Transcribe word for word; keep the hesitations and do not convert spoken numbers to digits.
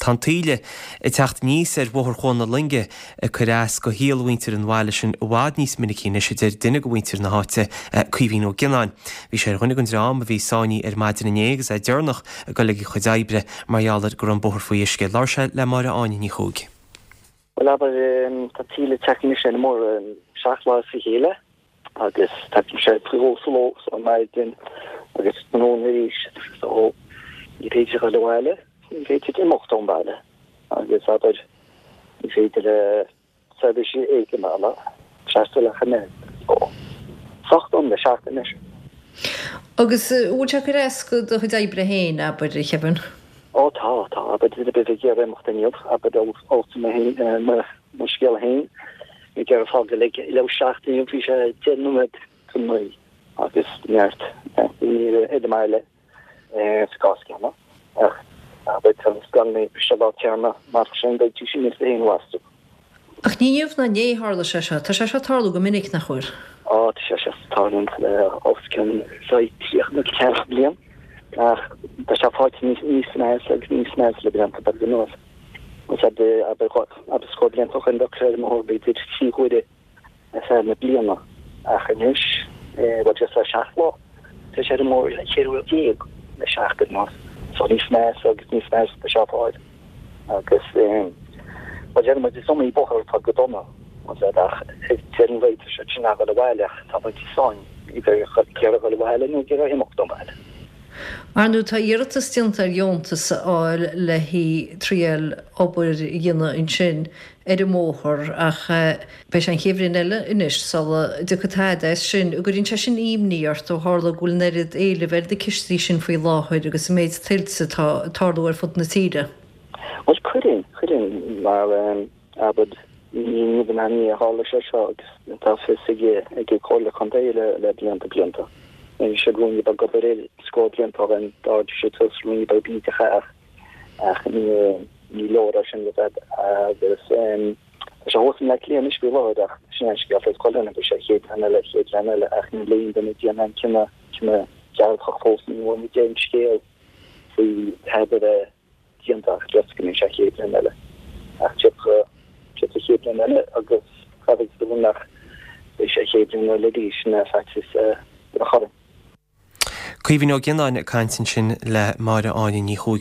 cantíle i techt níos ar bhthir chun na linge a churás go híalhaintear an bhile sin bhád níos minicíne sé idir duine go bhaintear na háte cuihín ó Gináin. Bhí sé chunig an rám a bhí sáinní ar maidir na négus a dearnach a go le chudáibre marheallar gur an bhthir faoi isce láirse le mar a áine ní chúg. Well, aber tá tíle teachní sé mór seaachlá sa chéile agus tá sé príósoló an maidin agus nó ríis ó i féidir go leháile i féidir imachtom baile agus aber i féidir sebisi éige mála seaasta le chané ó sachtom le seaachtain is. Agus úte go réis go do chudáibre héin aber i cheapan? Ó tá tá aber dit be ge mochtníop aber ó me heen me skill heen ik ge fá le le seachtain fi sé tennumet kun mei agus neart e meile skaskenna aber gan mé bebalna mar be sin is heen wastu. Ach níomh na né hála se se Tá se se tála go minic nach chuir? Á se se talent ofken seitlich na ke blian. Ach, dat is altijd niet niet snel, niet snel le brand dat genoeg. Dus heb de heb ik heb Scotland toch een dokter maar bij dit zie goede. Het zijn met bliana. Ach, niks. Eh, wat je zegt schachlo. Het is er mooi, chirurgie. De schacht maar. Zo niet snel, zo niet snel de schaf uit. Dus eh, wat je met zo'n een bocher van gedonne. Want dat het zijn weet je dat je naar de weilig, dat het zo'n. Ik wil je keer wel weilig, nu keer hem ook dan weilig. Mar nú tá iartas tintar jóntas áil le hí tríal obair dhéine in sin ar móthir ach bei an chéhrin eile inis sala de gotáis sin a gurinn te sin íomníart ó hála gúil nerid éile bhar de cistí sin faoi láthid agus méid tiltsa táú ar fud na tíre. Well churin churin mar abad ní ban aní a hála se seo agus tá fi sige ag chola chundéile le blianta blianta. En je gewoon bij goberel Scotland of een Dutch shuttle swing bij bieten graag. Ach, niet loren als je dat. Dus als je hoort met klein is wel dat. Misschien als je gaat kollen, dus je gaat aan alle, gaat aan alle. Ach, niet alleen dan met je man kunnen, kunnen jaar gevolgd niet worden met je scheel. Die hebben de tien dag just kunnen je gaat aan alle. Ach, je hebt je hebt je aan alle. Agus heb ik de vandaag. Dus je gaat aan alle die is na facties de gaan. Cuimhín ó Gináin a caiintin sin le mar a áine ní chúig